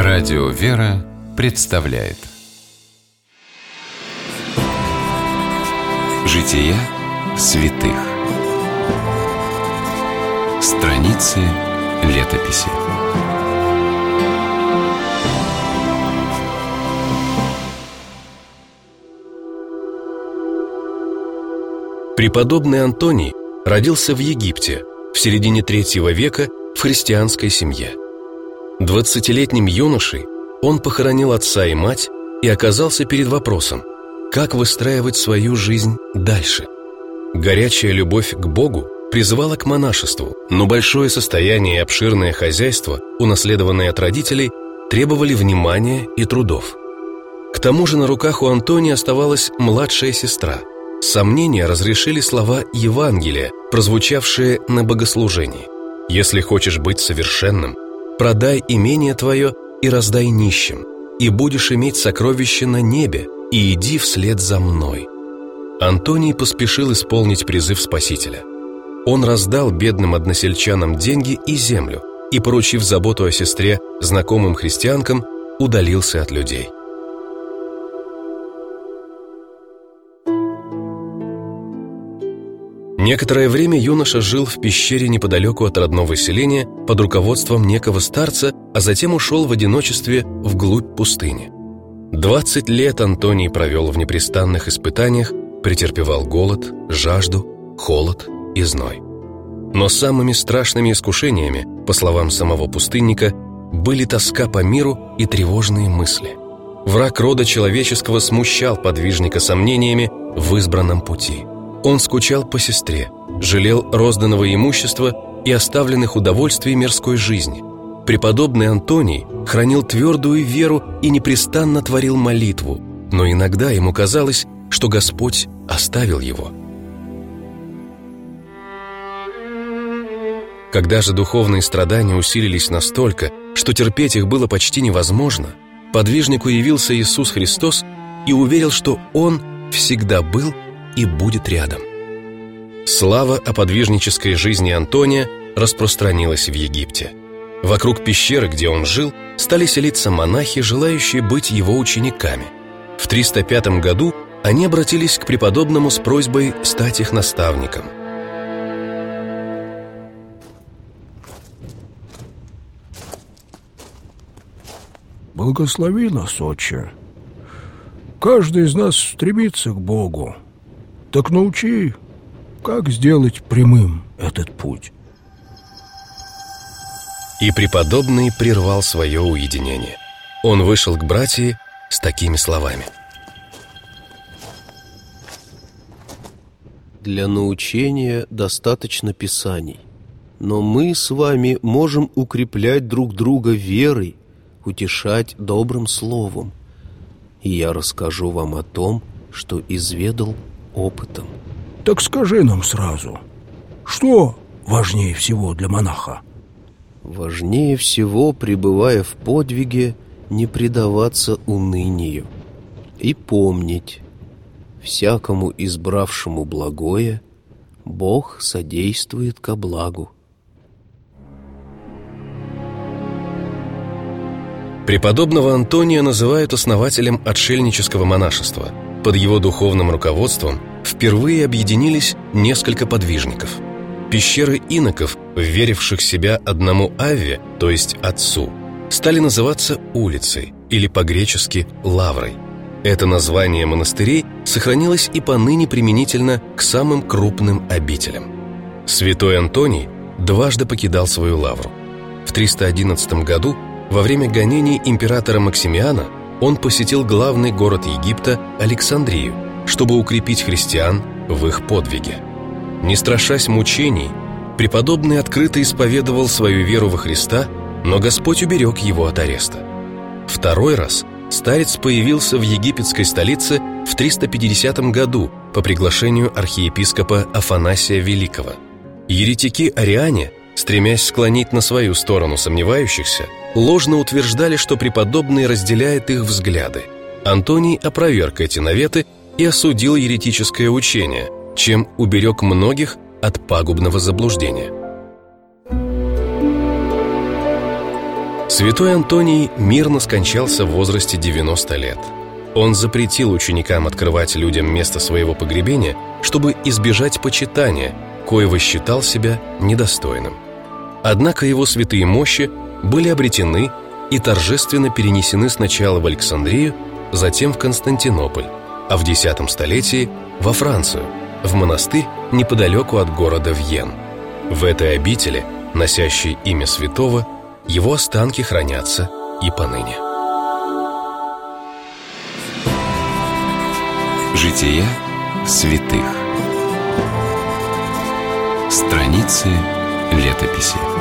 Радио «Вера» представляет Жития святых. Страницы летописи. Преподобный Антоний родился в Египте в середине III века в христианской семье. 20-летним юношей он похоронил отца и мать и оказался перед вопросом, как выстраивать свою жизнь дальше. Горячая любовь к Богу призывала к монашеству, но большое состояние и обширное хозяйство, унаследованные от родителей, требовали внимания и трудов. К тому же на руках у Антония оставалась младшая сестра. Сомнения разрешили слова Евангелия, прозвучавшие на богослужении: «Если хочешь быть совершенным, продай имение твое и раздай нищим, и будешь иметь сокровище на небе, и иди вслед за мной». Антоний поспешил исполнить призыв Спасителя. Он раздал бедным односельчанам деньги и землю и, поручив заботу о сестре знакомым христианкам, удалился от людей. Некоторое время юноша жил в пещере неподалеку от родного селения под руководством некого старца, а затем ушел в одиночестве вглубь пустыни. 20 лет Антоний провел в непрестанных испытаниях, претерпевал голод, жажду, холод и зной. Но самыми страшными искушениями, по словам самого пустынника, были тоска по миру и тревожные мысли. Враг рода человеческого смущал подвижника сомнениями в избранном пути. Он скучал по сестре, жалел розданного имущества и оставленных удовольствий мирской жизни. Преподобный Антоний хранил твердую веру и непрестанно творил молитву, но иногда ему казалось, что Господь оставил его. Когда же духовные страдания усилились настолько, что терпеть их было почти невозможно, подвижнику явился Иисус Христос и уверил, что Он всегда был и будет рядом. Слава о подвижнической жизни Антония распространилась в Египте. Вокруг пещеры, где он жил, стали селиться монахи, желающие быть его учениками. В 305 году они обратились к преподобному с просьбой стать их наставником. Благослови нас, Отче. Каждый из нас стремится к Богу. Так научи, как сделать прямым этот путь. И преподобный прервал свое уединение. Он вышел к братьям с такими словами: «Для научения достаточно Писаний, но мы с вами можем укреплять друг друга верой, утешать добрым словом. И я расскажу вам о том, что изведал опытом». Так скажи нам сразу, что важнее всего для монаха? Важнее всего, пребывая в подвиге, не предаваться унынию и помнить: всякому избравшему благое Бог содействует ко благу. Преподобного Антония называют основателем отшельнического монашества. Под его духовным руководством впервые объединились несколько подвижников. Пещеры иноков, вверивших себя одному Авве, то есть Отцу, стали называться улицей или по-гречески лаврой. Это название монастырей сохранилось и поныне применительно к самым крупным обителям. Святой Антоний дважды покидал свою лавру. В 311 году, во время гонений императора Максимиана, он посетил главный город Египта Александрию, чтобы укрепить христиан в их подвиге. Не страшась мучений, преподобный открыто исповедовал свою веру во Христа, но Господь уберег его от ареста. Второй раз старец появился в египетской столице в 350 году по приглашению архиепископа Афанасия Великого. Еретики-ариане, стремясь склонить на свою сторону сомневающихся, ложно утверждали, что преподобный разделяет их взгляды. Антоний опроверг эти наветы и осудил еретическое учение, чем уберег многих от пагубного заблуждения. Святой Антоний мирно скончался в возрасте 90 лет. Он запретил ученикам открывать людям место своего погребения, чтобы избежать почитания, коего считал себя недостойным. Однако его святые мощи были обретены и торжественно перенесены сначала в Александрию, затем в Константинополь, а в X столетии во Францию, в монастырь неподалеку от города Вьен. В этой обители, носящей имя святого, его останки хранятся и поныне. Жития святых. Страницы летописи.